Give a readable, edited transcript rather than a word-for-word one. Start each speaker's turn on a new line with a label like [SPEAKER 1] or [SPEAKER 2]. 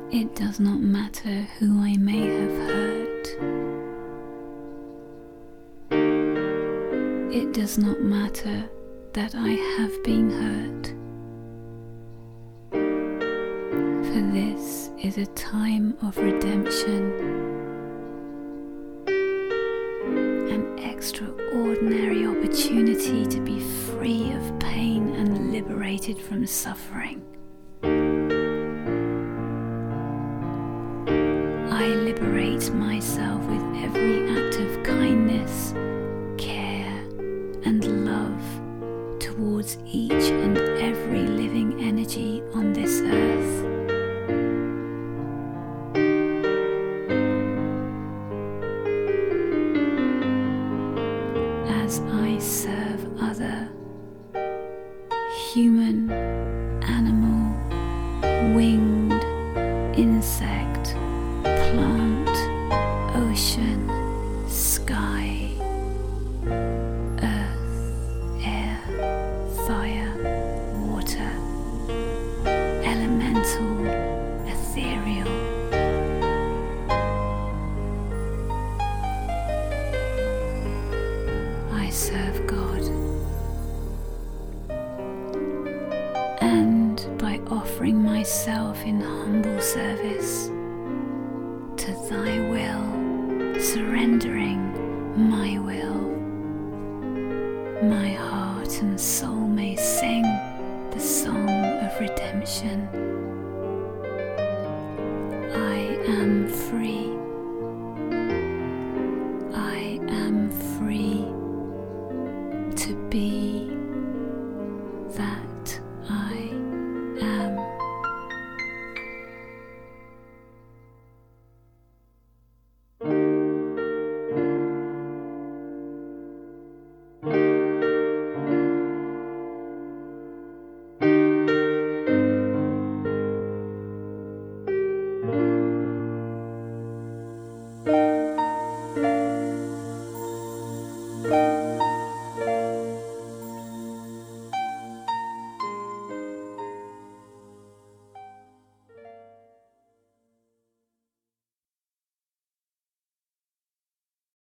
[SPEAKER 1] It does not matter who I may have hurt. It does not matter that I have been hurt. For this is a time of redemption, an extraordinary opportunity to be free of pain and liberated from suffering. I liberate myself with every act of kindness, care, and love towards each and every living energy on this earth. As I serve other human, animal, winged, insect, plant, ocean, sky, earth, air, fire, water, elemental, ethereal. I serve God, and by offering myself in humble service to Thy will, surrendering my will, my heart and soul may sing the song of redemption. I am free. I am free to be that I am.